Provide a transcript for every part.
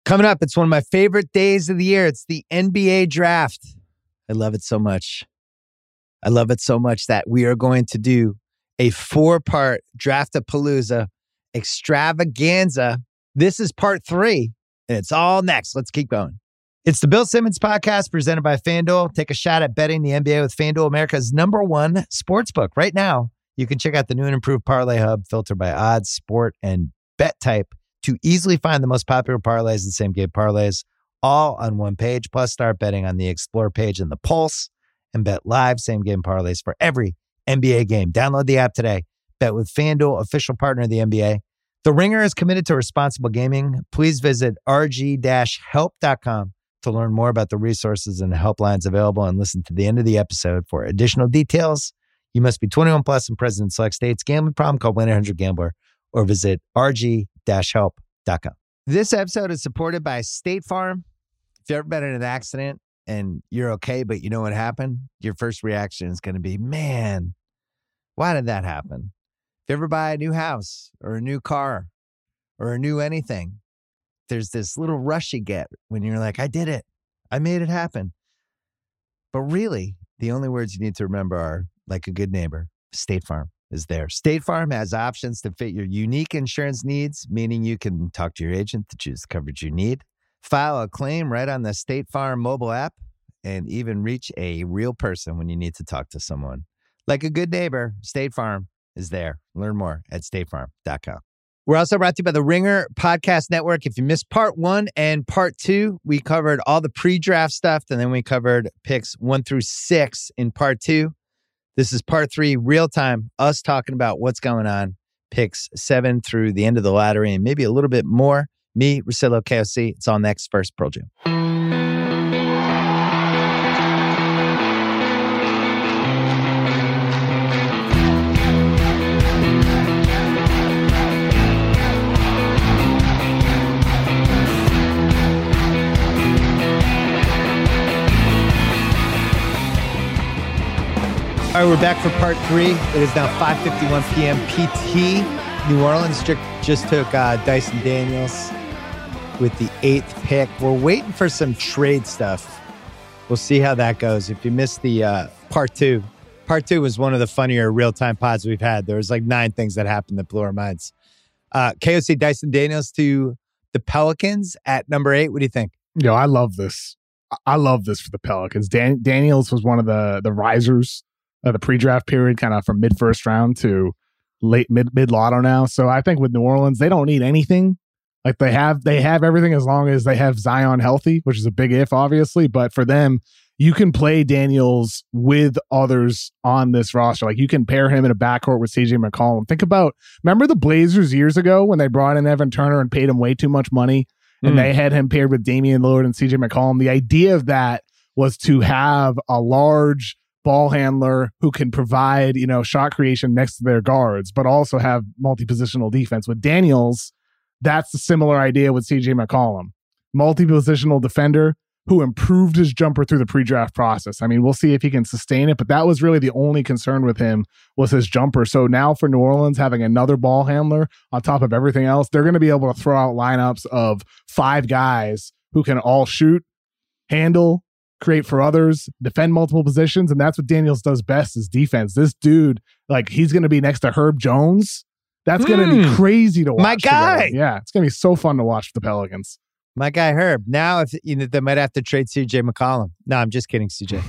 Coming up, it's one of my favorite days of the year. It's the NBA draft. I love it so much. I love it so much that we are going to do a 4-part Draftapalooza extravaganza. This is part 3, and it's all next. Let's keep going. It's the Bill Simmons Podcast presented by FanDuel. Take a shot at betting the NBA with FanDuel, America's #1 sportsbook. Right now, you can check out the new and improved Parlay Hub filtered by odds, sport, and bet type to easily find the most popular parlays and same-game parlays all on one page. Plus, start betting on the Explore page and the Pulse and bet live same-game parlays for every NBA game. Download the app today. Bet with FanDuel, official partner of the NBA. The Ringer is committed to responsible gaming. Please visit rg-help.com to learn more about the resources and helplines available and listen to the end of the episode for additional details. You must be 21 plus and present in select states. Gambling problem? Call 1-800-GAMBLER or visit rg-help.com. This episode is supported by State Farm. If you've ever been in an accident and you're okay, but you know what happened, your first reaction is going to be, man, why did that happen? If you ever buy a new house or a new car or a new anything, there's this little rush you get when you're like, I did it. I made it happen. But really, the only words you need to remember are, like a good neighbor, State Farm is there. State Farm has options to fit your unique insurance needs, meaning you can talk to your agent to choose the coverage you need, file a claim right on the State Farm mobile app, and even reach a real person when you need to talk to someone. Like a good neighbor, State Farm is there. Learn more at statefarm.com. We're also brought to you by the Ringer Podcast Network. If you missed part 1 and part 2, we covered all the pre-draft stuff, and then we covered picks 1 through 6 in part 2. This is part 3, real time, us talking about what's going on, picks 7 through the end of the lottery, and maybe a little bit more. Me, Russillo, KOC. It's all next. First, Pearl Jam. All right, we're back for part 3. It is now 5:51 p.m. PT. New Orleans just took Dyson Daniels with the 8th pick. We're waiting for some trade stuff. We'll see how that goes. If you missed the part 2 was one of the funnier real-time pods we've had. There was like 9 things that happened that blew our minds. KOC, Dyson Daniels to the Pelicans at number 8. What do you think? Yo, I love this. I love this for the Pelicans. Daniels was one of the risers of the pre-draft period, kind of from mid-first round to late mid-lotto now. So I think with New Orleans, they don't need anything. Like they have everything as long as they have Zion healthy, which is a big if, obviously. But for them, you can play Daniels with others on this roster. Like you can pair him in a backcourt with CJ McCollum. Remember the Blazers years ago when they brought in Evan Turner and paid him way too much money, and they had him paired with Damian Lillard and CJ McCollum? The idea of that was to have a large ball handler who can provide, shot creation next to their guards, but also have multi-positional defense. With Daniels, that's the similar idea with CJ McCollum. Multi-positional defender who improved his jumper through the pre-draft process. I mean, we'll see if he can sustain it, but that was really the only concern with him was his jumper. So now for New Orleans, having another ball handler on top of everything else, they're going to be able to throw out lineups of 5 guys who can all shoot, handle, create for others, defend multiple positions, and that's what Daniels does best is defense. This dude, he's going to be next to Herb Jones. That's going to be crazy to watch. My guy. Together. Yeah, it's going to be so fun to watch for the Pelicans. My guy Herb. Now, if they might have to trade CJ McCollum. No, I'm just kidding, CJ.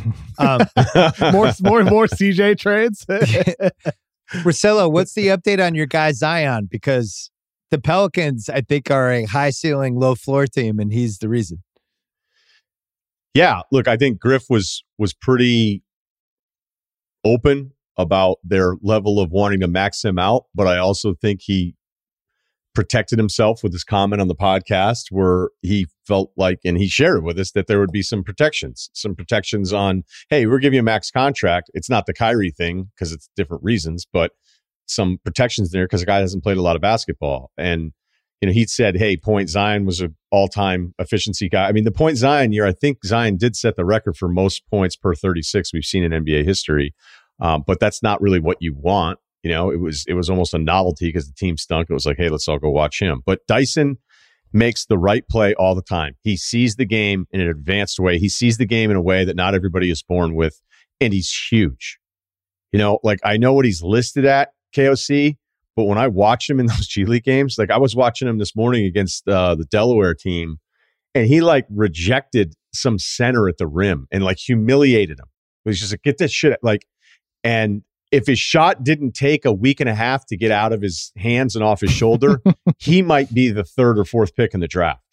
More CJ trades. Russillo, what's the update on your guy Zion? Because the Pelicans, I think, are a high ceiling, low floor team, and he's the reason. Yeah, look, I think Griff was pretty open about their level of wanting to max him out, but I also think he protected himself with his comment on the podcast where he felt like, and he shared it with us, that there would be some protections on, hey, we're giving you a max contract. It's not the Kyrie thing because it's different reasons, but some protections there because the guy hasn't played a lot of basketball. And he said, hey, Point Zion was an all-time efficiency guy. I mean, the Point Zion year, I think Zion did set the record for most points per 36 we've seen in NBA history. But that's not really what you want. It was almost a novelty because the team stunk. It was like, hey, let's all go watch him. But Dyson, makes the right play all the time. He sees the game in an advanced way. He sees the game in a way that not everybody is born with, and he's huge. You know, like I know what he's listed at KOC, but when I watch him in those G League games, like I was watching him this morning against the Delaware team, and he like rejected some center at the rim and like humiliated him. It was just like, get this shit. Like, and if his shot didn't take a week and a half to get out of his hands and off his shoulder, he might be the 3rd or 4th pick in the draft.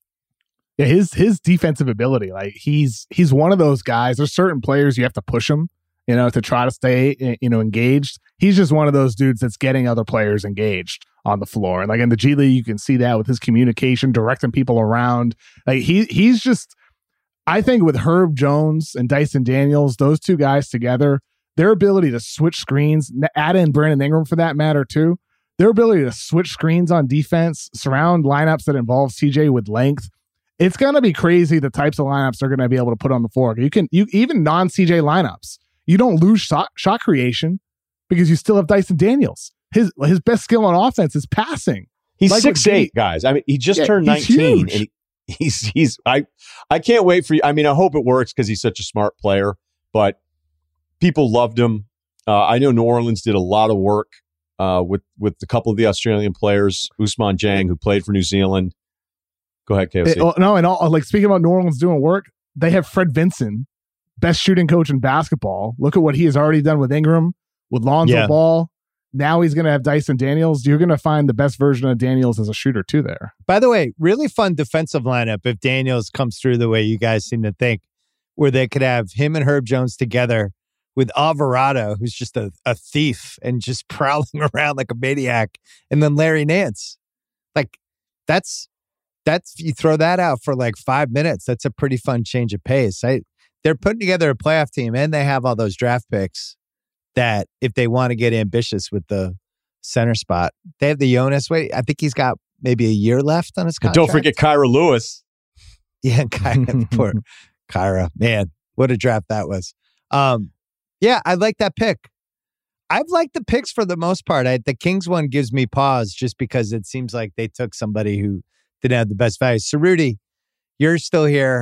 Yeah, his defensive ability, like he's one of those guys. There's certain players you have to push him, you know, to try to stay, you know, engaged. He's just one of those dudes that's getting other players engaged on the floor. And like in the G League, you can see that with his communication, directing people around. Like he's just, I think with Herb Jones and Dyson Daniels, those two guys together, their ability to switch screens, add in Brandon Ingram for that matter too, their ability to switch screens on defense, surround lineups that involve CJ with length. It's going to be crazy the types of lineups they're going to be able to put on the floor. You even non-CJ lineups, you don't lose shot creation because you still have Dyson Daniels. His best skill on offense is passing. He's like 6'8", guys. I mean, he just turned 19. Huge. And he's I can't wait for you. I mean, I hope it works because he's such a smart player, but people loved him. I know New Orleans did a lot of work with a couple of the Australian players, Ousmane Dieng, who played for New Zealand. Go ahead, KOC. Like speaking about New Orleans doing work, they have Fred Vinson, best shooting coach in basketball. Look at what he has already done with Ingram, with Lonzo Ball. Now he's going to have Dyson Daniels. You're going to find the best version of Daniels as a shooter too there. By the way, really fun defensive lineup if Daniels comes through the way you guys seem to think, where they could have him and Herb Jones together with Alvarado, who's just a thief and just prowling around like a maniac, and then Larry Nance. Like that's you throw that out for like 5 minutes. That's a pretty fun change of pace. They're putting together a playoff team, and they have all those draft picks that if they want to get ambitious with the center spot, they have the Jonas. Wait, I think he's got maybe a year left on his contract. Don't forget Kyra Lewis. Yeah, poor Kyra. Man, what a draft that was. Yeah, I like that pick. I've liked the picks for the most part. The Kings one gives me pause just because it seems like they took somebody who didn't have the best value. Cerruti, you're still here.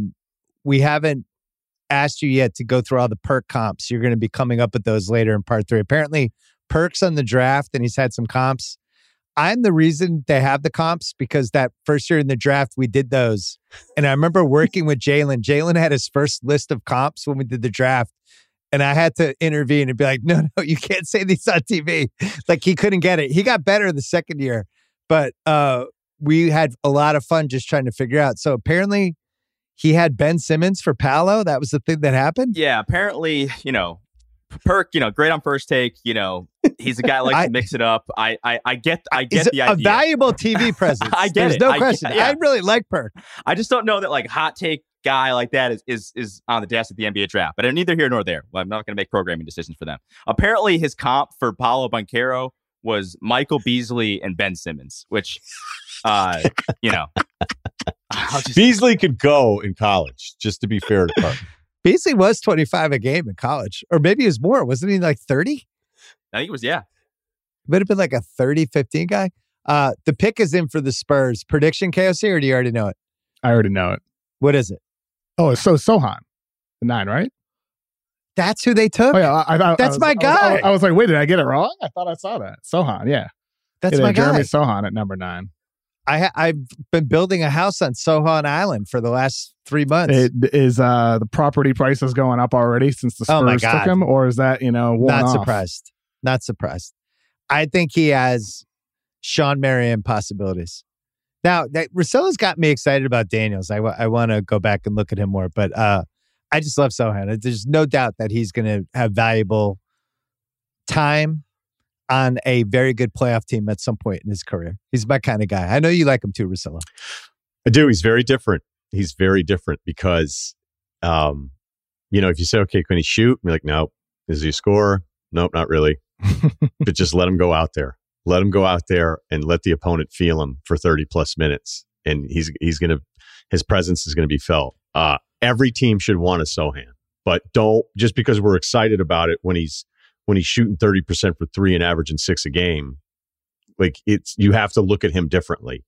We haven't asked you yet to go through all the perk comps. You're going to be coming up with those later in part 3. Apparently, perks on the draft, and he's had some comps. I'm the reason they have the comps because that first year in the draft, we did those. And I remember working with Jalen. Jalen had his first list of comps when we did the draft. And I had to intervene and be like, no, you can't say these on TV. Like he couldn't get it. He got better the second year. But we had a lot of fun just trying to figure out. So apparently he had Ben Simmons for Paolo. That was the thing that happened. Yeah, apparently, Perk, great on first take. He's a guy who likes to mix it up. I get the idea. A valuable TV presence. I get There's it. no question. Yeah. I really like Perk. I just don't know that like hot take guy like that is on the desk at the NBA draft. But I'm neither here nor there. I'm not going to make programming decisions for them. Apparently, his comp for Paolo Banchero was Michael Beasley and Ben Simmons, which, Beasley could go in college, just to be fair to Park. Beasley was 25 a game in college, or maybe it was more. Wasn't he like 30? I think it was, yeah. Would have been like a 30-15 guy. The pick is in for the Spurs. Prediction, KOC, or do you already know it? I already know it. What is it? Oh, it's Sohan, the 9, right? That's who they took? Oh, yeah. That's my guy. I was like, wait, did I get it wrong? I thought I saw that. Sohan, yeah. That's my guy. Jeremy Sohan at number 9. I've been building a house on Sohan Island for the last 3 months. The property prices going up already since the Spurs took him, or is that Not surprised. I think he has Sean Marion possibilities. Now, Russillo's got me excited about Daniels. I want to go back and look at him more, but I just love Sohan. There's no doubt that he's going to have valuable time on a very good playoff team at some point in his career. He's my kind of guy. I know you like him too, Russillo. I do. He's very different. He's very different because, if you say, okay, can he shoot? You're like, no. Is he a scorer? Nope, not really. But just let him go out there. Let him go out there and let the opponent feel him for 30 plus minutes. And his presence is going to be felt. Every team should want a Sohan, but don't, just because we're excited about it when he's shooting 30% for 3 and averaging 6 a game, like you have to look at him differently.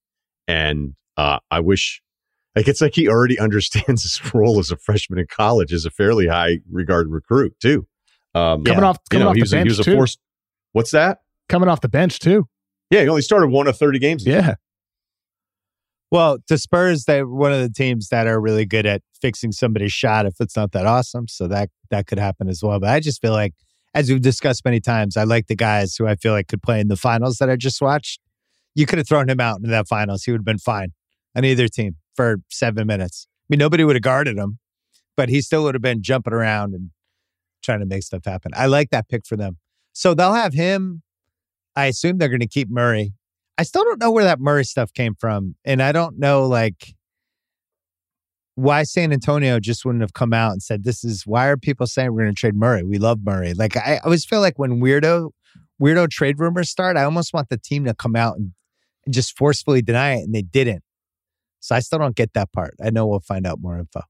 And I wish, like, it's like he already understands his role as a freshman in college as a fairly high regarded recruit too. Coming off the bench, he was a too. force. What's that? Coming off the bench too. Yeah, he only started 1 of 30 games. Yeah. Well, the Spurs, they're one of the teams that are really good at fixing somebody's shot if it's not that awesome. So that could happen as well. But I just feel like, as we've discussed many times, I like the guys who I feel like could play in the finals that I just watched. You could have thrown him out in that finals. He would have been fine on either team for 7 minutes. I mean, nobody would have guarded him, but he still would have been jumping around and trying to make stuff happen. I like that pick for them. So they'll have him. I assume they're going to keep Murray. I still don't know where that Murray stuff came from. And I don't know, like, why San Antonio just wouldn't have come out and said, why are people saying we're going to trade Murray? We love Murray. Like, I always feel like when weirdo trade rumors start, I almost want the team to come out and just forcefully deny it, and they didn't. So I still don't get that part. I know we'll find out more info.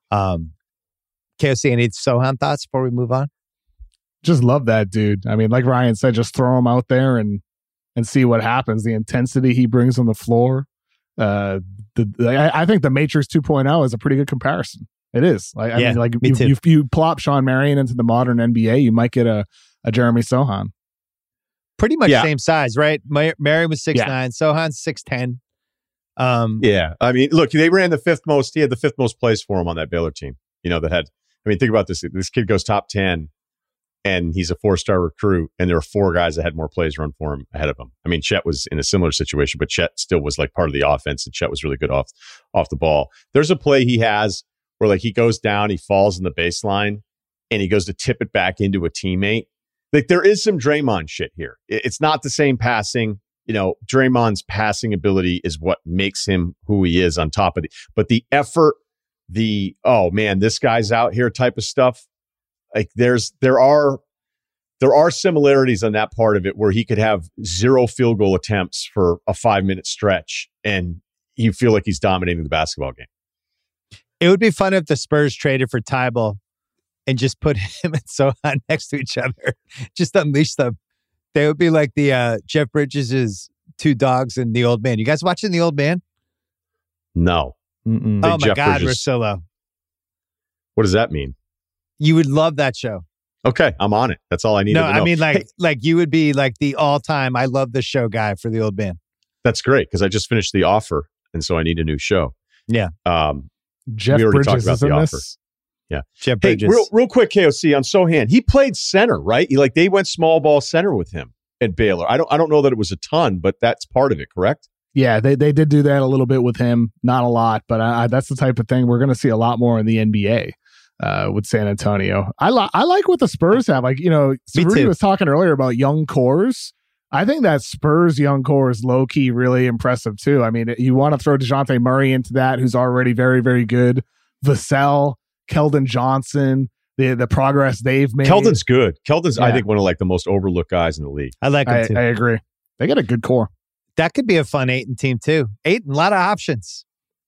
KOC, any Sochan thoughts before we move on? Just love that dude. I mean, like Ryan said, just throw him out there and see what happens. The intensity he brings on the floor. I think the Matrix 2.0 is a pretty good comparison. It is. Like, I mean, like you plop Sean Marion into the modern NBA, you might get a Jeremy Sochan. Pretty much same size, right? Marion was 6'9", Sochan's 6'10". Yeah, I mean, look, they ran the fifth most. He had the fifth most plays for him on that Baylor team. That had. I mean, think about this. This kid goes top 10, and he's a 4-star recruit, and there are 4 guys that had more plays run for him ahead of him. I mean, Chet was in a similar situation, but Chet still was like part of the offense, and Chet was really good off the ball. There's a play he has where like he goes down, he falls in the baseline, and he goes to tip it back into a teammate. Like there is some Draymond shit here. It's not the same passing. Draymond's passing ability is what makes him who he is on top of it. But the effort, oh man, this guy's out here type of stuff. Like there are similarities on that part of it where he could have 0 field goal attempts for a 5-minute stretch and you feel like he's dominating the basketball game. It would be fun if the Spurs traded for Tybal and just put him and Sochan next to each other. Just unleash them. They would be like the Jeff Bridges' 2 dogs and The Old Man. You guys watching The Old Man? No. Oh my Jeff God, Bridges. Russillo. What does that mean? You would love that show. Okay, I'm on it. That's all I need to know. I mean, like you would be like the all-time I love the show guy for The Old Man. That's great because I just finished The Offer, and so I need a new show. Yeah. Jeff we already Bridges talked about is The in Offer. this. Yeah. Jeff Bridges. Real quick, KOC on Sochan. He played center, right? They went small ball center with him at Baylor. I don't know that it was a ton, but that's part of it, correct? Yeah, they did do that a little bit with him. Not a lot, but that's the type of thing we're going to see a lot more in the NBA with San Antonio. I like what the Spurs have. Like, Cerruti was talking earlier about young cores. I think that Spurs young core is low-key really impressive, too. I mean, you want to throw DeJounte Murray into that, who's already very, very good. Vassell, Keldon Johnson, the progress they've made. Keldon's good. Keldon's, I think, one of like the most overlooked guys in the league. I like him, too. I agree. They got a good core. That could be a fun Ayton team, too. Ayton, a lot of options.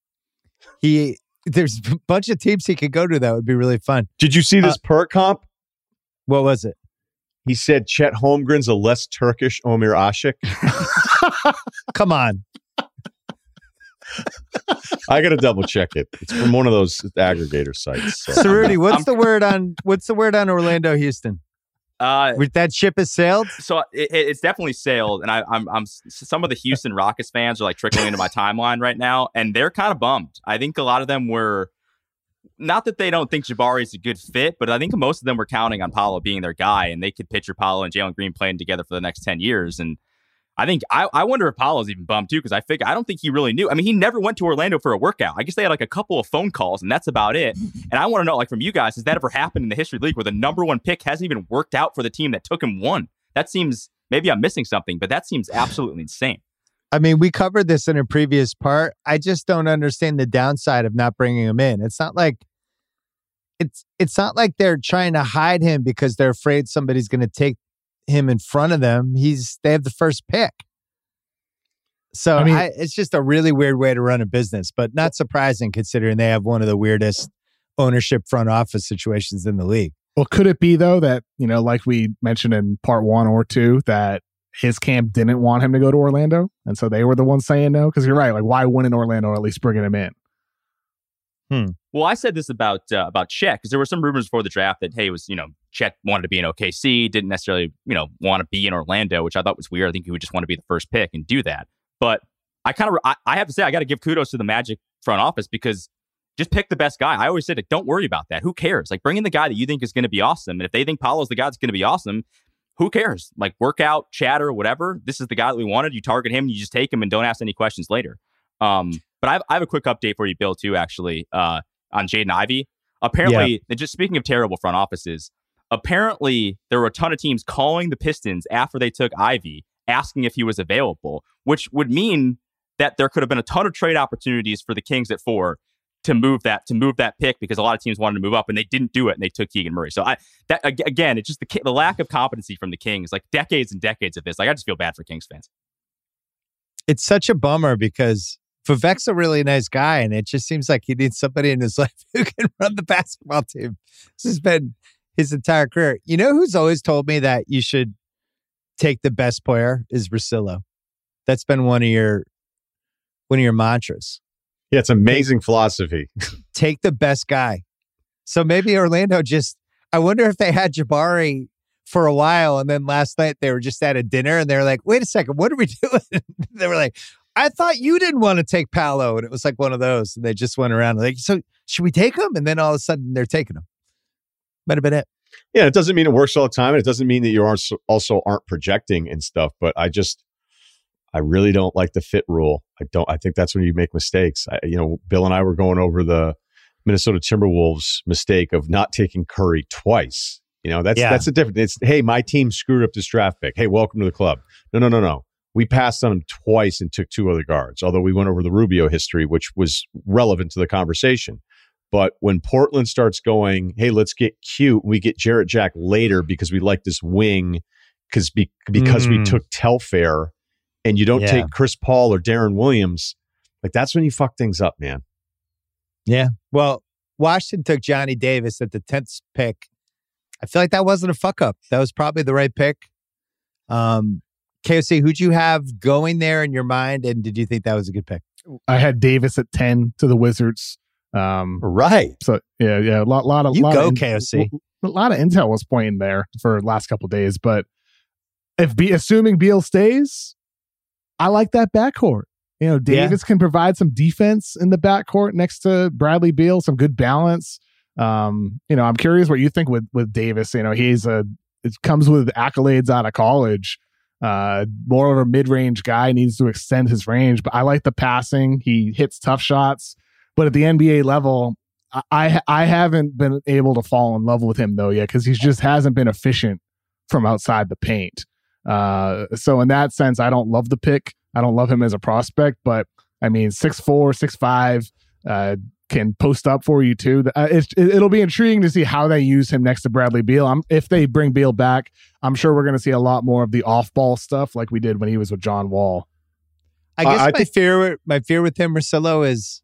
There's a bunch of teams he could go to that would be really fun. Did you see this perk comp? What was it? He said Chet Holmgren's a less Turkish Omir Ashik. Come on. I got to double check it. It's from one of those aggregator sites. So. Cerruti, what's the word on Orlando Houston? That ship has sailed. So it's definitely sailed, and I'm some of the Houston Rockets fans are like trickling into my timeline right now, and they're kind of bummed. I think a lot of them were not that they don't think Jabari is a good fit, but I think most of them were counting on Paolo being their guy, and they could picture Paolo and Jalen Green playing together for the next 10 years. And I think I wonder if Paolo's even bummed too, because I don't think he really knew. I mean, he never went to Orlando for a workout. I guess they had like a couple of phone calls, and that's about it. And I want to know, like, from you guys, has that ever happened in the history of the league where the number 1 pick hasn't even worked out for the team that took him 1? That seems, maybe I'm missing something, but that seems absolutely insane. I mean, we covered this in a previous part. I just don't understand the downside of not bringing him in. It's not like they're trying to hide him because they're afraid somebody's going to take him in front of them. They have the first pick. So I mean, it's just a really weird way to run a business, but not surprising considering they have one of the weirdest ownership front office situations in the league. Well, could it be though that, like we mentioned in part 1 or 2, that his camp didn't want him to go to Orlando, and so they were the ones saying no. Because you're right, like why wouldn't Orlando at least bringing him in? Well, I said this about Chet because there were some rumors before the draft that hey, it was Chet wanted to be in OKC, didn't necessarily want to be in Orlando, which I thought was weird. I think he would just want to be the first pick and do that. But I have to say I got to give kudos to the Magic front office because just pick the best guy. I always said, like, don't worry about that. Who cares? Like, bring in the guy that you think is going to be awesome. And if they think Paolo's the guy that's going to be awesome, who cares? Like, work out, chatter, whatever. This is the guy that we wanted. You target him, you just take him and don't ask any questions later. But I have a quick update for you, Bill, too, actually, on Jaden Ivey. Apparently, just speaking of terrible front offices, apparently there were a ton of teams calling the Pistons after they took Ivey, asking if he was available, which would mean that there could have been a ton of trade opportunities for the Kings at 4 to move that pick because a lot of teams wanted to move up and they didn't do it and they took Keegan Murray. So again, it's just the lack of competency from the Kings, like decades and decades of this. Like I just feel bad for Kings fans. It's such a bummer because Vivek's a really nice guy, and it just seems like he needs somebody in his life who can run the basketball team. This has been his entire career. You know who's always told me that you should take the best player is Russillo. That's been one of your mantras. Yeah, it's amazing philosophy. Take the best guy. So maybe Orlando I wonder if they had Jabari for a while, and then last night they were just at a dinner, and they were like, wait a second, what are we doing? They were like, I thought you didn't want to take Paolo. And it was like one of those. And they just went around like, so should we take him? And then all of a sudden they're taking him. Might have been it. Yeah, it doesn't mean it works all the time. And it doesn't mean that you also aren't projecting and stuff. But I really don't like the fit rule. I think that's when you make mistakes. Bill and I were going over the Minnesota Timberwolves mistake of not taking Curry twice. That's a different. It's, hey, my team screwed up this draft pick. Hey, welcome to the club. No. We passed on him twice and took 2 other guards, although we went over the Rubio history, which was relevant to the conversation. But when Portland starts going, hey, let's get cute, we get Jarrett Jack later because we like this wing because we took Telfair, and you don't take Chris Paul or Darren Williams, like that's when you fuck things up, man. Yeah. Well, Washington took Johnny Davis at the 10th pick. I feel like that wasn't a fuck up. That was probably the right pick. KOC, who'd you have going there in your mind, and did you think that was a good pick? I had Davis at 10 to the Wizards. Right. So yeah, a lot of KOC. A lot of intel was pointing there for the last couple of days, but assuming Beal stays, I like that backcourt. Davis can provide some defense in the backcourt next to Bradley Beal, some good balance. I'm curious what you think with Davis. It comes with accolades out of college. More of a mid-range guy, needs to extend his range, but I like the passing. He hits tough shots, but at the NBA level, I haven't been able to fall in love with him though yet because he just hasn't been efficient from outside the paint. So in that sense, I don't love the pick. I don't love him as a prospect, but I mean, 6'4", 6'5", can post up for you too. It'll be intriguing to see how they use him next to Bradley Beal. If they bring Beal back, I'm sure we're going to see a lot more of the off-ball stuff like we did when he was with John Wall. I guess my fear with him, Russillo, is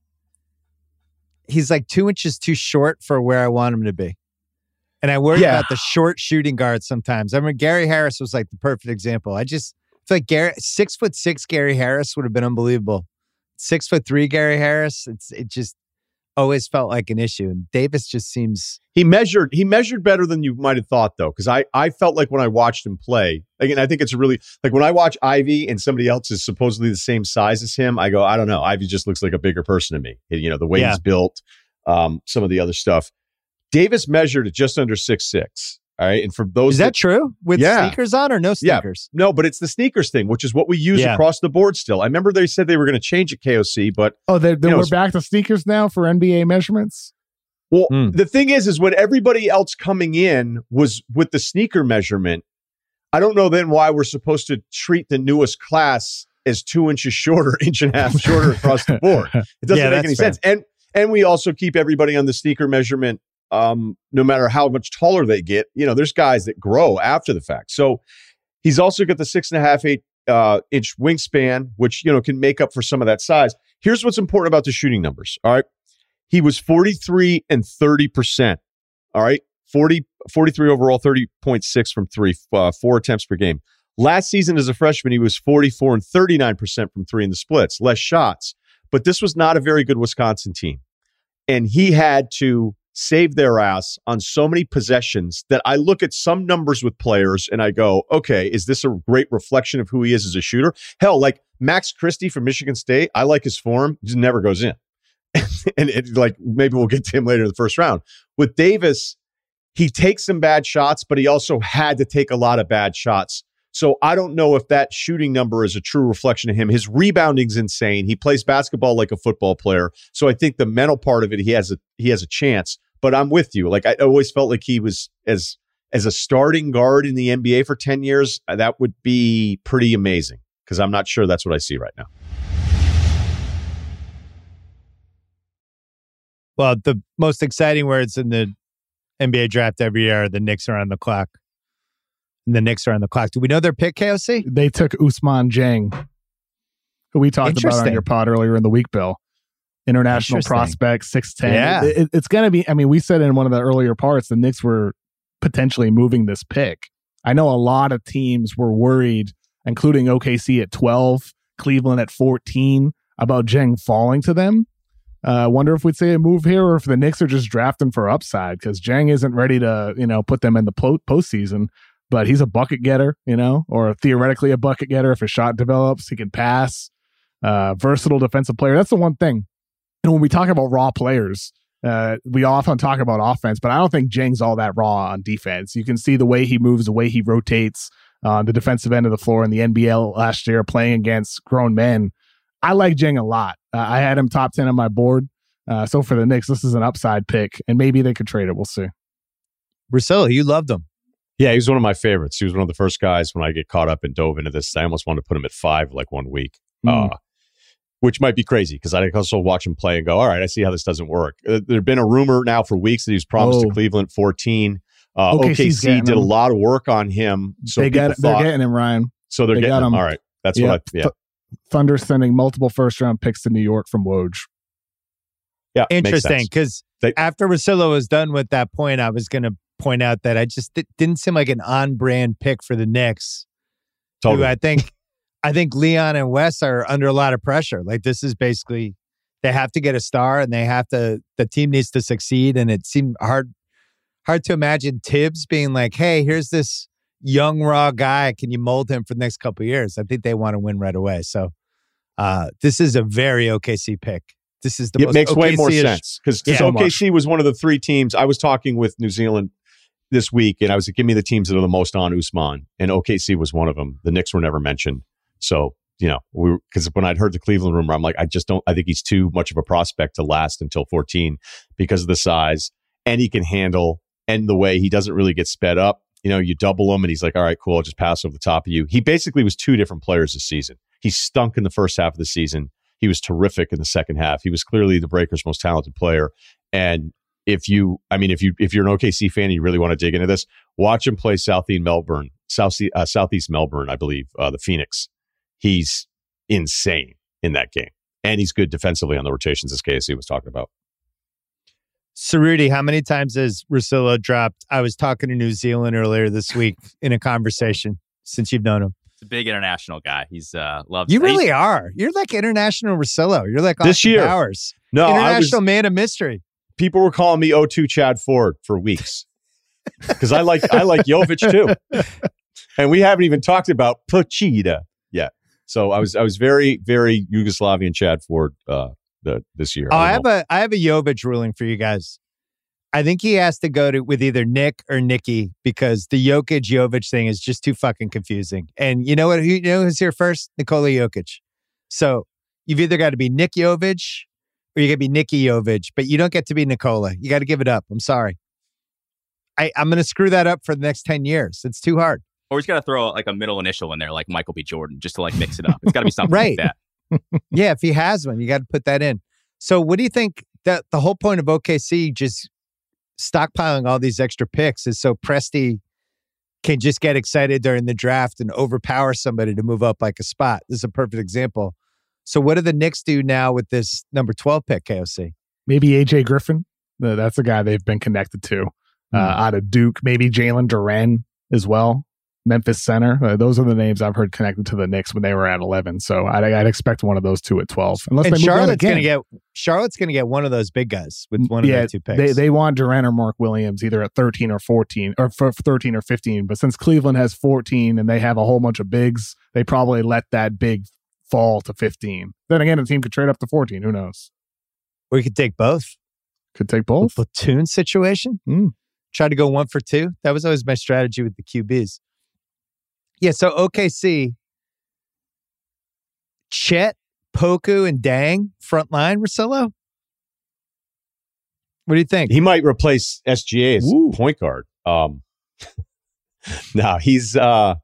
he's like 2 inches too short for where I want him to be. And I worry about the short shooting guards sometimes. I mean, Gary Harris was like the perfect example. I just feel like 6'6" Gary Harris would have been unbelievable. 6'3" Gary Harris, it just always felt like an issue. And Davis just seems... He measured better than you might have thought, though, because I felt like when I watched him play, again, I think it's really... Like when I watch Ivy and somebody else is supposedly the same size as him, I go, I don't know. Ivy just looks like a bigger person to me. The way he's built, some of the other stuff. Davis measured at just under 6'6". All right. And for those... Is that true? With sneakers on or no sneakers? Yeah. No, but it's the sneakers thing, which is what we use across the board still. I remember they said they were going to change it, KOC, but... Oh, we're back to sneakers now for NBA measurements? Well, the thing is when everybody else coming in was with the sneaker measurement, I don't know then why we're supposed to treat the newest class as 2 inches shorter, inch and a half shorter across the board. It doesn't make any sense. And we also keep everybody on the sneaker measurement no matter how much taller they get. There's guys that grow after the fact. So he's also got the 6.5, 8 inch wingspan, which, can make up for some of that size. Here's what's important about the shooting numbers. All right. He was 43 and 30%. All right. 43 overall, 30.6 from 3, 4 attempts per game. Last season as a freshman, he was 44 and 39% from three in the splits, less shots. But this was not a very good Wisconsin team. And he had to save their ass on so many possessions that I look at some numbers with players and I go, okay, is this a great reflection of who he is as a shooter? Hell, like Max Christie from Michigan State, I like his form. He just never goes in. And maybe we'll get to him later in the first round. With Davis, he takes some bad shots, but he also had to take a lot of bad shots. So I don't know if that shooting number is a true reflection of him. His rebounding's insane. He plays basketball like a football player. So I think the mental part of it, he has a chance. But I'm with you. Like I always felt like he was as a starting guard in the NBA for 10 years, that would be pretty amazing because I'm not sure that's what I see right now. Well, the most exciting words in the NBA draft every year are the Knicks are on the clock. And the Knicks are on the clock. Do we know their pick, KOC? They took Ousmane Dieng, who we talked about on your pod earlier in the week, Bill. International prospect, 6'10". Yeah. It's going to be, I mean, we said in one of the earlier parts, the Knicks were potentially moving this pick. I know a lot of teams were worried, including OKC at 12, Cleveland at 14, about Dieng falling to them. I wonder if we'd say a move here or if the Knicks are just drafting for upside because Dieng isn't ready to, put them in the postseason, but he's a bucket getter, or theoretically a bucket getter. If a shot develops, he can pass. Versatile defensive player. That's the one thing. And when we talk about raw players, we often talk about offense, but I don't think Dieng's all that raw on defense. You can see the way he moves, the way he rotates on the defensive end of the floor in the NBL last year, playing against grown men. I like Dieng a lot. I had him top 10 on my board. So for the Knicks, this is an upside pick, and maybe they could trade it. We'll see. Russillo, you loved him. Yeah, he was one of my favorites. He was one of the first guys when I get caught up and dove into this. I almost wanted to put him at 5 like 1 week. Which might be crazy because I also watch him play and go, all right, I see how this doesn't work. There'd been a rumor now for weeks that he was promised to Cleveland 14 OKC did a lot of work on him. So they're getting him, Ryan. So they're getting him. All right. That's what Thunder sending multiple first-round picks to New York from Woj. Yeah, interesting because after Russillo was done with that point, I was going to point out that I just didn't seem like an on-brand pick for the Knicks. Totally. Who I think Leon and Wes are under a lot of pressure. Like this is basically, they have to get a star and the team needs to succeed. And it seemed hard to imagine Tibbs being like, hey, here's this young, raw guy. Can you mold him for the next couple of years? I think they want to win right away. So this is a very OKC pick. This is the most makes way more OKC-ish sense because OKC was one of the 3 teams. I was talking with New Zealand this week and I was like, give me the teams that are the most on Ousmane. And OKC was one of them. The Knicks were never mentioned. So, because when I'd heard the Cleveland rumor, I'm like, I think he's too much of a prospect to last until 14 because of the size and he can handle and the way he doesn't really get sped up. You double him and he's like, all right, cool. I'll just pass over the top of you. He basically was 2 different players this season. He stunk in the first half of the season. He was terrific in the second half. He was clearly the Breakers' most talented player. And if you're an OKC fan and you really want to dig into this, watch him play Southeast Melbourne, I believe, the Phoenix. He's insane in that game. And he's good defensively on the rotations, as KSC was talking about. Cerruti, how many times has Russillo dropped? I was talking to New Zealand earlier this week in a conversation since you've known him. He's a big international guy. He's loves. You really are. You're like international Russillo. You're like this year. Powers. No, international man of mystery. People were calling me O2 Chad Ford for weeks because I like Jovic too, and we haven't even talked about Pochita yet. So I was very, very Yugoslavian Chad Ford this year. I have a Jovic ruling for you guys. I think he has to go with either Nick or Nikki because the Jokic thing is just too fucking confusing. And you know what? Who's here first? Nikola Jokic. So you've either got to be Nick Jovic or you got to be Nikki Jovic, but you don't get to be Nikola. You got to give it up. I'm sorry. I'm going to screw that up for the next 10 years. It's too hard. Or he's got to throw like a middle initial in there, like Michael B. Jordan, just to like mix it up. It's got to be something right. like that. Yeah, if he has one, you got to put that in. So what do you think that the whole point of OKC just stockpiling all these extra picks is so Presti can just get excited during the draft and overpower somebody to move up like a spot? This is a perfect example. So what do the Knicks do now with this number 12 pick, KOC? Maybe AJ Griffin. That's a guy they've been connected to out of Duke. Maybe Jalen Duren as well. Memphis center. Those are the names I've heard connected to the Knicks when they were at 11. So I'd expect one of those two at 12. Unless and they Charlotte's going to get one of those big guys with one of their two picks. They want Durant or Mark Williams either at 13 or 14 or for 13 or 15. But since Cleveland has 14 and they have a whole bunch of bigs, they probably let that big fall to 15. Then again, a team could trade up to 14. Who knows? We could take both. Could take both. A platoon situation. Try to go 1 for 2. That was always my strategy with the QBs. Yeah, so OKC, Chet, Poku, and Dang front line, Russillo? What do you think? He might replace SGA as point guard. No, he's I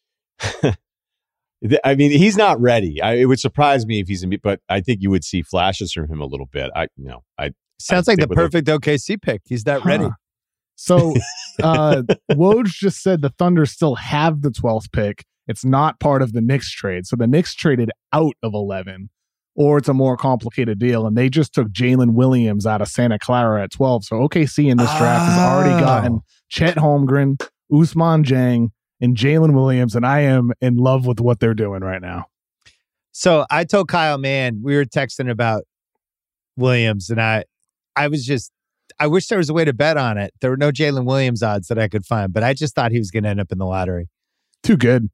mean, he's not ready. It would surprise me if he's in, but I think you would see flashes from him a little bit. Sounds like the perfect OKC pick. He's not ready. So Woj just said the Thunder still have the 12th pick. It's not part of the Knicks trade. So the Knicks traded out of 11, or it's a more complicated deal. And they just took Jalen Williams out of Santa Clara at 12. So OKC in this draft has already gotten Chet Holmgren, Ousmane Dieng, and Jalen Williams. And I am in love with what they're doing right now. So I told Kyle, man, we were texting about Williams, and I wish there was a way to bet on it. There were no Jalen Williams odds that I could find, but I just thought he was going to end up in the lottery. Too good.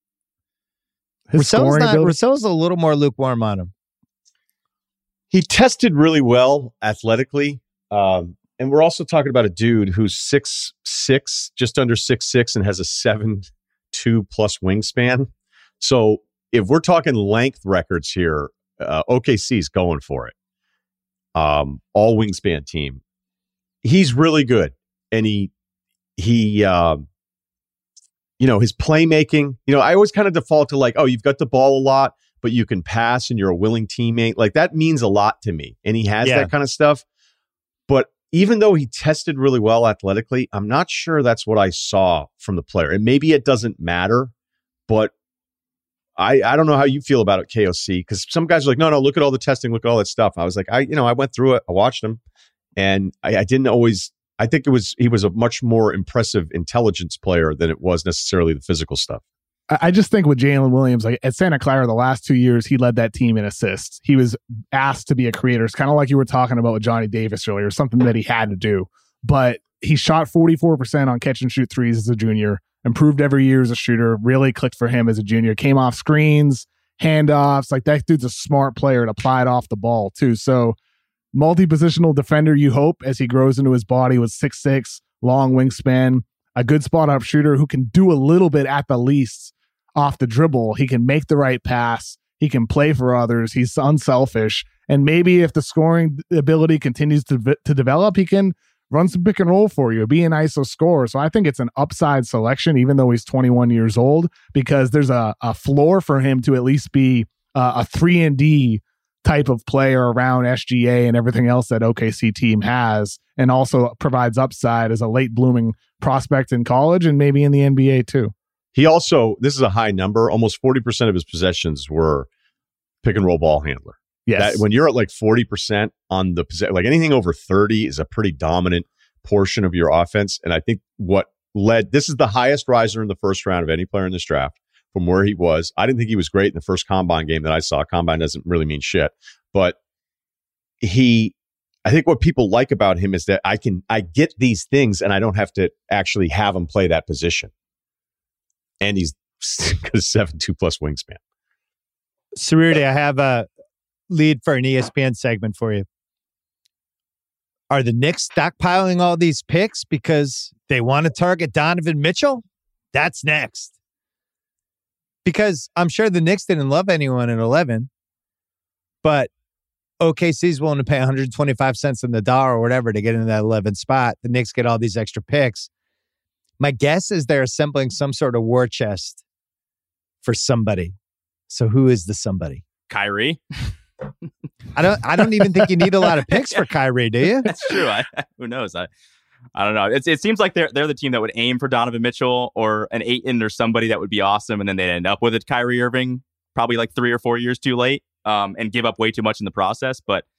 Russillo's a little more lukewarm on him. He tested really well athletically. And we're also talking about a dude who's 6'6", just under 6'6", and has a 7'2" plus wingspan. So if we're talking length records here, OKC's going for it. All wingspan team. He's really good. And he his playmaking, I always kind of default to like, oh, you've got the ball a lot, but you can pass and you're a willing teammate. Like that means a lot to me. And he has that kind of stuff. But even though he tested really well athletically, I'm not sure that's what I saw from the player. And maybe it doesn't matter, but I don't know how you feel about it, KOC, because some guys are like, no, look at all the testing, look at all that stuff. I was like, I went through it, I watched him, and I didn't always. I think he was a much more impressive intelligence player than it was necessarily the physical stuff. I just think with Jalen Williams, like at Santa Clara, the last 2 years, he led that team in assists. He was asked to be a creator. It's kind of like you were talking about with Johnny Davis earlier, something that he had to do. But he shot 44% on catch and shoot threes as a junior. Improved every year as a shooter, really clicked for him as a junior, came off screens, handoffs. Like that dude's a smart player to apply it off the ball too. So multi-positional defender, you hope, as he grows into his body with 6'6", long wingspan, a good spot up shooter who can do a little bit at the least off the dribble. He can make the right pass. He can play for others. He's unselfish. And maybe if the scoring ability continues to develop, he can run some pick and roll for you, be an ISO scorer. So I think it's an upside selection, even though he's 21 years old, because there's a floor for him to at least be a 3-and-D type of player around SGA and everything else that OKC team has, and also provides upside as a late blooming prospect in college and maybe in the NBA too. He also, this is a high number, almost 40% of his possessions were pick and roll ball handler. Yes. When you're at like 40% on the possession, like anything over 30 is a pretty dominant portion of your offense. And I think this is the highest riser in the first round of any player in this draft from where he was. I didn't think he was great in the first combine game that I saw. Combine doesn't really mean shit, but I think what people like about him is that I get these things and I don't have to actually have him play that position. And he's got a 7'2" plus wingspan. Cerruti, I have a lead for an ESPN segment for you. Are the Knicks stockpiling all these picks because they want to target Donovan Mitchell? That's next. Because I'm sure the Knicks didn't love anyone in 11, but OKC's willing to pay 125 cents on the dollar or whatever to get into that 11th spot. The Knicks get all these extra picks. My guess is they're assembling some sort of war chest for somebody. So who is the somebody? Kyrie. I don't even think you need a lot of picks for Kyrie, do you? That's true. Who knows? I don't know. It seems like they're the team that would aim for Donovan Mitchell or an Ayton or somebody that would be awesome, and then they'd end up with a Kyrie Irving probably like 3 or 4 years too late, and give up way too much in the process. But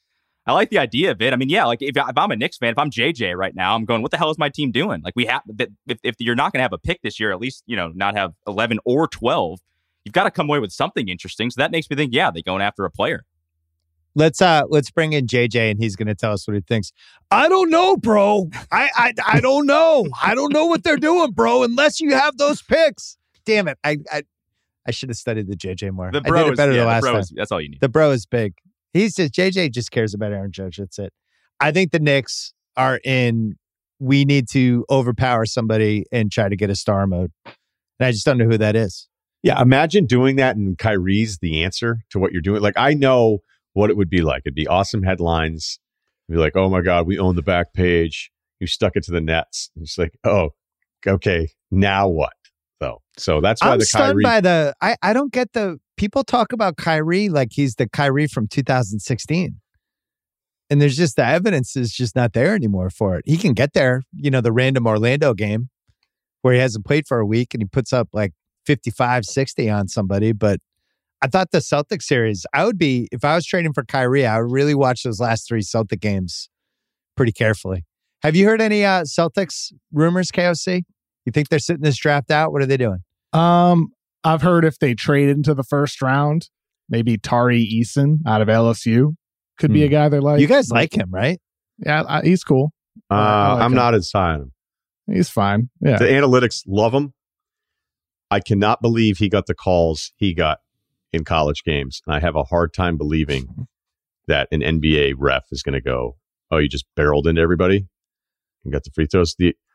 I like the idea of it. I mean, yeah, like if I'm a Knicks fan, if I'm JJ right now, I'm going, what the hell is my team doing? Like we have that if you're not going to have a pick this year, at least, not have 11 or 12, you've got to come away with something interesting. So that makes me think, yeah, they're going after a player. Let's bring in JJ and he's going to tell us what he thinks. I don't know, bro. I don't know. I don't know what they're doing, bro, unless you have those picks. Damn it. I should have studied the JJ more. The bro I did it better the last time. That's all you need. The bro is big. JJ just cares about Aaron Judge. That's it. I think the Knicks are in, we need to overpower somebody and try to get a star mode. And I just don't know who that is. Yeah, imagine doing that and Kyrie's the answer to what you're doing. Like, I know what it would be like. It'd be awesome headlines. It'd be like, oh my God, we own the back page. You stuck it to the Nets. And it's like, oh, okay, now what? So that's why I'm the stunned Kyrie. by I don't get people talk about Kyrie like he's the Kyrie from 2016. And there's just the evidence is just not there anymore for it. He can get there, the random Orlando game where he hasn't played for a week and he puts up like 55, 60 on somebody. But I thought the Celtics series, if I was trading for Kyrie, I would really watch those last 3 Celtic games pretty carefully. Have you heard any Celtics rumors, KOC? You think they're sitting this draft out? What are they doing? I've heard if they trade into the first round, maybe Tari Eason out of LSU could be a guy they like. You guys like him, right? Yeah, he's cool. I'm not as high on him. He's fine. Yeah. The analytics love him. I cannot believe he got the calls he got in college games. And I have a hard time believing that an NBA ref is going to go, oh, you just barreled into everybody and got the free throws.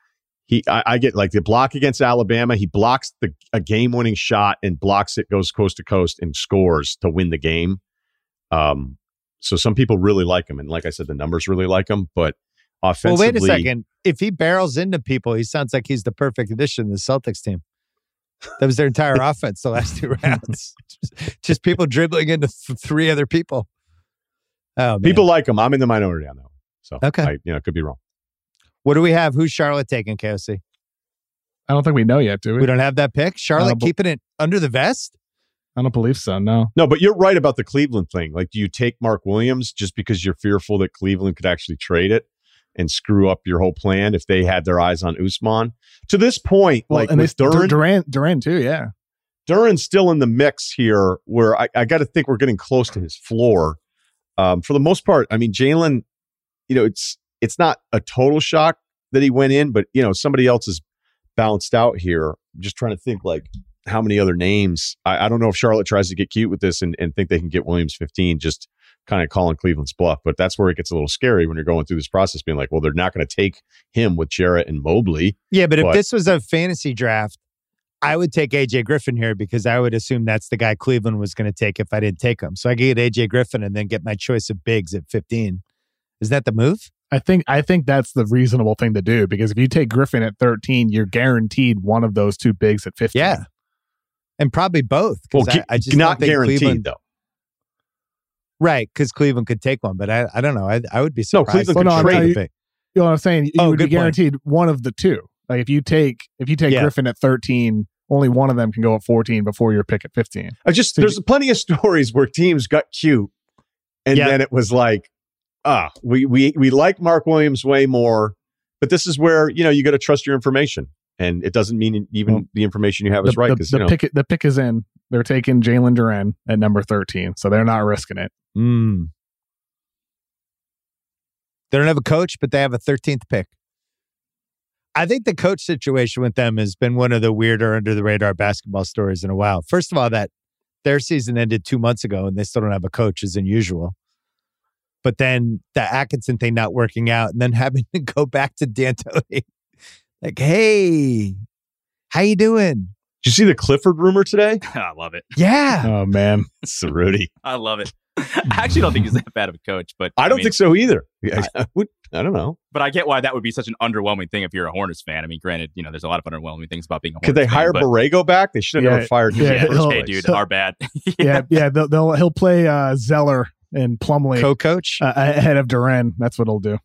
I get like the block against Alabama. He blocks a game-winning shot and blocks it, goes coast to coast and scores to win the game. So some people really like him. And like I said, the numbers really like him. But offensively... Well, wait a second. If he barrels into people, he sounds like he's the perfect addition to the Celtics team. That was their entire offense the last 2 rounds. Just people dribbling into 3 other people. Oh, man. People like him. I'm in the minority on that one. So okay. I could be wrong. What do we have? Who's Charlotte taking, KOC? I don't think we know yet, do we? We don't have that pick? Charlotte keeping it under the vest? I don't believe so, no. No, but you're right about the Cleveland thing. Like, do you take Mark Williams just because you're fearful that Cleveland could actually trade it and screw up your whole plan if they had their eyes on Usman? To this point, and with Duran too, yeah. Duran's still in the mix here where I got to think we're getting close to his floor. For the most part, I mean, Jalen, it's not a total shock that he went in, but somebody else is bounced out here. I'm just trying to think like how many other names. I don't know if Charlotte tries to get cute with this and think they can get Williams 15, just kind of calling Cleveland's bluff. But that's where it gets a little scary when you're going through this process, being like, well, they're not going to take him with Jarrett and Mobley. Yeah, but if this was a fantasy draft, I would take AJ Griffin here because I would assume that's the guy Cleveland was going to take if I didn't take him. So I could get AJ Griffin and then get my choice of bigs at 15. Is that the move? I think that's the reasonable thing to do because if you take Griffin at 13, you're guaranteed one of those 2 bigs at 15. Yeah. And probably both. Well, I just not think guaranteed, Cleveland, though. Right, because Cleveland could take one, but I don't know. I would be surprised. No, Cleveland could trade the pick. You know what I'm saying? You would be guaranteed one of the 2. Like if you take Griffin at 13, only one of them can go at 14 before your pick at 15. There's plenty of stories where teams got cute, and then it was like, we like Mark Williams way more, but this is where you got to trust your information, and it doesn't mean even the information you have is right. The pick is in. They're taking Jalen Duran at number 13, so they're not risking it. They don't have a coach, but they have a 13th pick. I think the coach situation with them has been one of the weirder under the radar basketball stories in a while. First of all, that their season ended 2 months ago and they still don't have a coach as unusual. But then the Atkinson thing not working out and then having to go back to D'Antoni. Like, hey, how you doing? Did you see the Clifford rumor today? I love it. Yeah. Oh, man. Cerruti. I love it. I actually don't think he's that bad of a coach, but I don't think so either. I don't know. But I get why that would be such an underwhelming thing if you're a Hornets fan. I mean, granted, there's a lot of underwhelming things about being a Hornets fan. Could they hire fan, Borrego back? They should have never fired him. Hey, dude, our bad. He'll play Zeller and Plumlee co-coach ahead of Duran. That's what he'll do.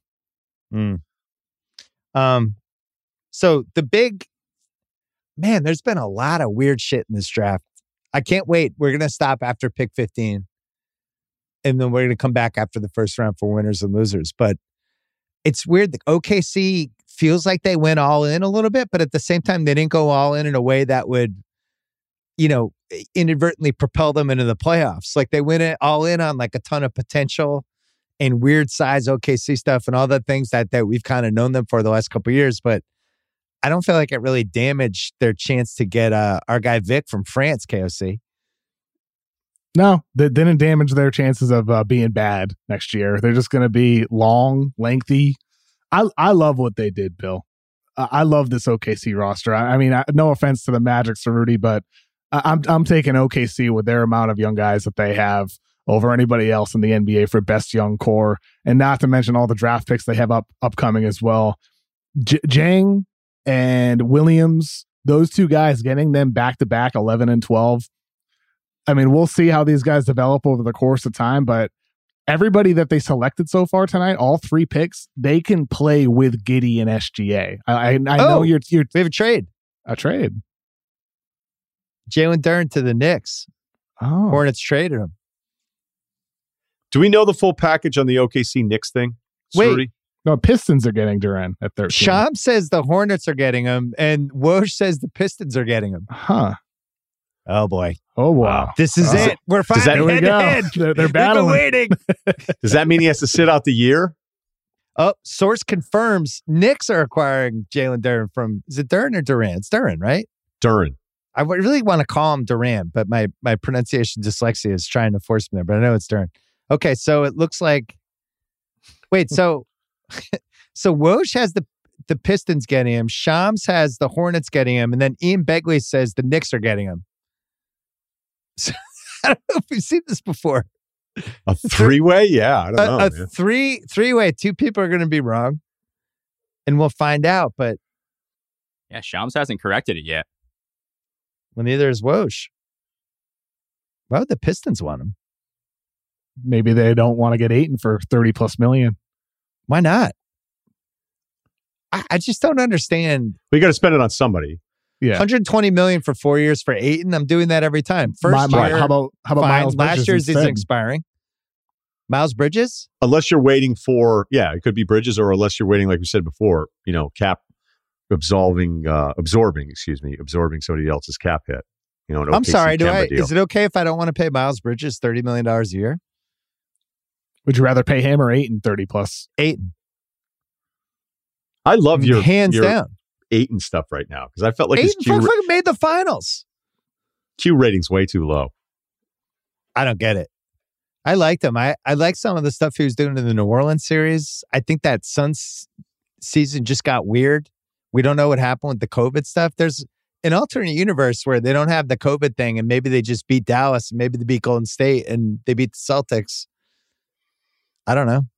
So the big man, there's been a lot of weird shit in this draft. I can't wait. We're gonna stop after pick 15. and then we're going to come back after the first round for winners and losers. But it's weird. The OKC feels like they went all in a little bit, but at the same time, they didn't go all in a way that would, inadvertently propel them into the playoffs. Like they went all in on like a ton of potential and weird size OKC stuff and all the things that we've kind of known them for the last couple of years. But I don't feel like it really damaged their chance to get our guy Vic from France, KOC. No, that didn't damage their chances of being bad next year. They're just going to be long, lengthy. I love what they did, Bill. I love this OKC roster. I mean, no offense to the Magic, Cerruti, but I'm taking OKC with their amount of young guys that they have over anybody else in the NBA for best young core, and not to mention all the draft picks they have upcoming as well. Jang and Williams, those two guys, getting them back-to-back 11 and 12. I mean, we'll see how these guys develop over the course of time, but everybody that they selected so far tonight, all three picks, they can play with Giddey and SGA. I know you're we have a trade. A trade. Jalen Duren to the Knicks. Oh. Hornets traded him. Do we know the full package on the OKC Knicks thing? Wait. Cerruti? No, Pistons are getting Duren at 13. Sham says the Hornets are getting him, and Woj says the Pistons are getting him. Huh. Oh, boy. Oh, wow. This is it. We're finally head to head. They're battling. We've been waiting. Does that mean he has to sit out the year? Oh, source confirms Knicks are acquiring Jalen Duren from, is it Duren or Durant? It's Duren, right? Duren. I would really want to call him Durant, but my pronunciation dyslexia is trying to force me there, but I know it's Duren. Okay, so it looks like, wait, so Woj has the Pistons getting him, Shams has the Hornets getting him, and then Ian Begley says the Knicks are getting him. So, I don't know if we've seen this before. A three-way? Yeah, I don't know. A three-way. Two people are going to be wrong, and we'll find out, but yeah, Shams hasn't corrected it yet. Well, neither is Woj. Why would the Pistons want him? Maybe they don't want to get Ayton for 30 plus million. Why not? I just don't understand. We got to spend it on somebody. Yeah, 120 million for 4 years for Ayton. I'm doing that every time. First year, how about Miles Bridges? Last year's instead? is expiring. Miles Bridges? Unless you're waiting for, it could be Bridges, or unless you're waiting, like we said before, cap absorbing somebody else's cap hit. An OKC I'm sorry. deal. Is it okay if I don't want to pay Miles Bridges $30 million a year? Would you rather pay him or Ayton 30 plus? Ayton. I love your hands down Ayton stuff right now, because I felt like Ayton his fucking made the finals. Q rating's way too low. I don't get it. I liked him. I like some of the stuff he was doing in the New Orleans series. I think that Suns season just got weird. We don't know what happened with the COVID stuff. There's an alternate universe where they don't have the COVID thing, and maybe they just beat Dallas, and maybe they beat Golden State, and they beat the Celtics. I don't know.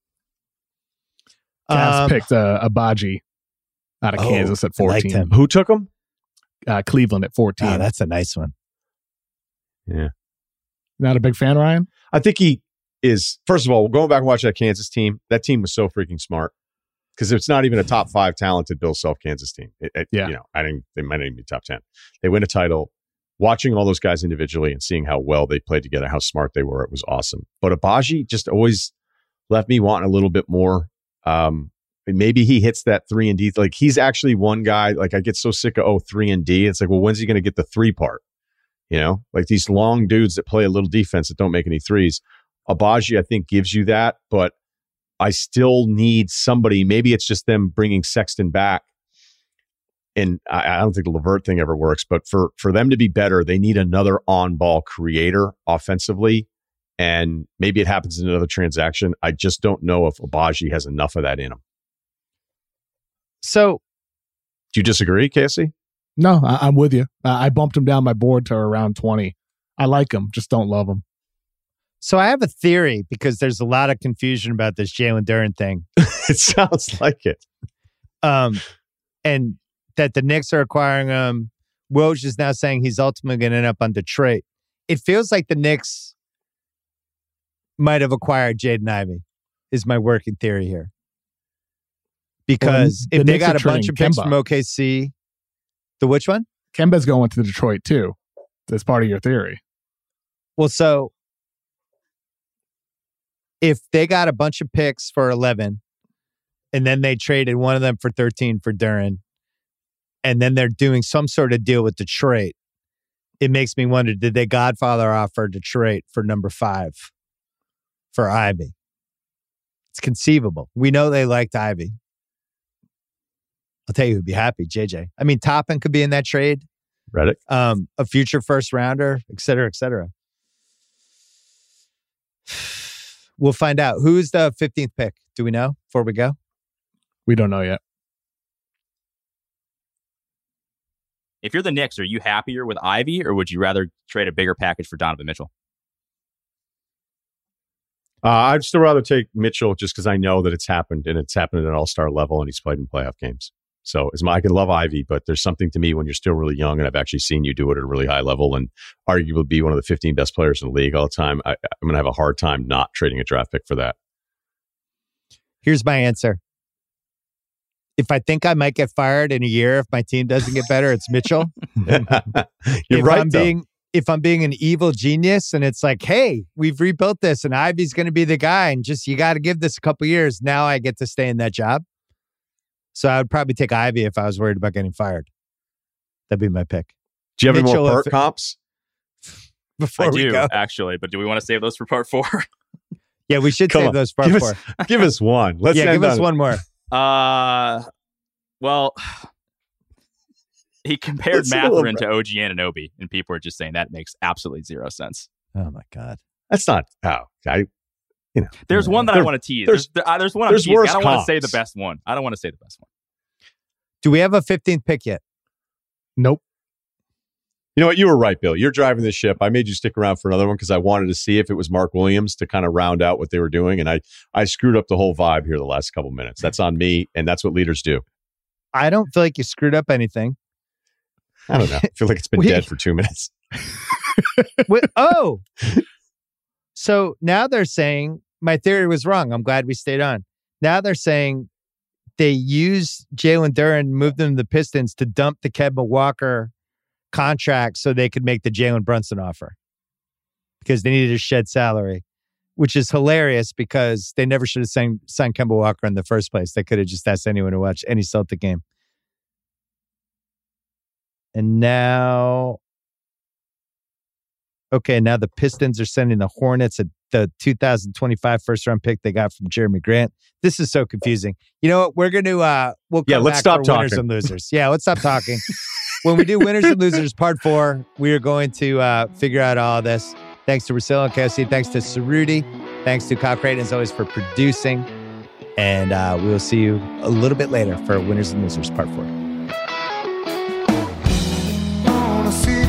Cavs picked Abaji out of Kansas at 14. Who took him? Cleveland at 14. Oh, that's a nice one. Yeah. Not a big fan, Ryan? I think he is. First of all, going back and watching that Kansas team, that team was so freaking smart, because it's not even a top 5 talented Bill Self Kansas team. They might not even be top 10. They win a title. Watching all those guys individually and seeing how well they played together, how smart they were, it was awesome. But Abaji just always left me wanting a little bit more. Maybe he hits that 3-and-D. Like, he's actually one guy, like, I get so sick of 3-and-D. It's like, well, when's he going to get the 3 part? Like these long dudes that play a little defense that don't make any threes. Abaji, I think, gives you that, but I still need somebody. Maybe it's just them bringing Sexton back. And I don't think the LeVert thing ever works, but for them to be better, they need another on-ball creator offensively. And maybe it happens in another transaction. I just don't know if Abaji has enough of that in him. So, do you disagree, Casey? No, I'm with you. I bumped him down my board to around 20. I like him, just don't love him. So I have a theory, because there's a lot of confusion about this Jalen Duren thing. It sounds like it. And that the Knicks are acquiring him. Woj is now saying he's ultimately going to end up on Detroit. It feels like the Knicks might have acquired Jaden Ivey, is my working theory here. Because if they got a bunch of picks from OKC, the which one? Kemba's going to Detroit too. That's part of your theory. Well, so if they got a bunch of picks for 11 and then they traded one of them for 13 for Duren, and then they're doing some sort of deal with Detroit, it makes me wonder, did they godfather offer Detroit for number 5 for Ivy? It's conceivable. We know they liked Ivy. I'll tell you who'd be happy, JJ. I mean, Toppin could be in that trade. Reddick. A future first rounder, et cetera, et cetera. We'll find out. Who's the 15th pick? Do we know before we go? We don't know yet. If you're the Knicks, are you happier with Ivy, or would you rather trade a bigger package for Donovan Mitchell? I'd still rather take Mitchell just because I know that it's happened, and it's happened at an all-star level, and he's played in playoff games. So I can love Ivy, but there's something to me when you're still really young, and I've actually seen you do it at a really high level and arguably be one of the 15 best players in the league all the time. I'm going to have a hard time not trading a draft pick for that. Here's my answer. If I think I might get fired in a year if my team doesn't get better, it's Mitchell. You're right, if I'm being an evil genius and it's like, hey, we've rebuilt this and Ivy's going to be the guy and just you got to give this a couple years. Now I get to stay in that job. So I would probably take Ivy if I was worried about getting fired. That'd be my pick. Do you have Mitchell, any more perk comps? Before we go. Actually, but do we want to save those for part 4? Yeah, we should save those for part 4. Give us one. Give us one more. Well, he compared Mathurin to OG Anunoby, and people are just saying that makes absolutely zero sense. Oh my God. That's not there's one that I want to tease. There's one I'm teasing. I don't want to say the best one. Do we have a 15th pick yet? Nope. You know what? You were right, Bill. You're driving the ship. I made you stick around for another one because I wanted to see if it was Mark Williams to kind of round out what they were doing. And I screwed up the whole vibe here the last couple minutes. That's on me. And that's what leaders do. I don't feel like you screwed up anything. I don't know. I feel like it's been dead for 2 minutes. So now they're saying my theory was wrong. I'm glad we stayed on. Now they're saying they used Jalen Duren, moved them to the Pistons to dump the Kemba Walker contract so they could make the Jalen Brunson offer because they needed to shed salary, which is hilarious because they never should have signed Kemba Walker in the first place. They could have just asked anyone to watch any Celtic game. And now the Pistons are sending the Hornets the 2025 first round pick they got from Jeremy Grant. This is so confusing. You know what? We're going to, let's stop talking. Winners and losers. Yeah, let's stop talking. When we do winners and losers part 4, we are going to figure out all of this. Thanks to Russillo and KFC. Thanks to Cerruti. Thanks to Kyle Creighton, as always, for producing. And we will see you a little bit later for winners and losers part 4.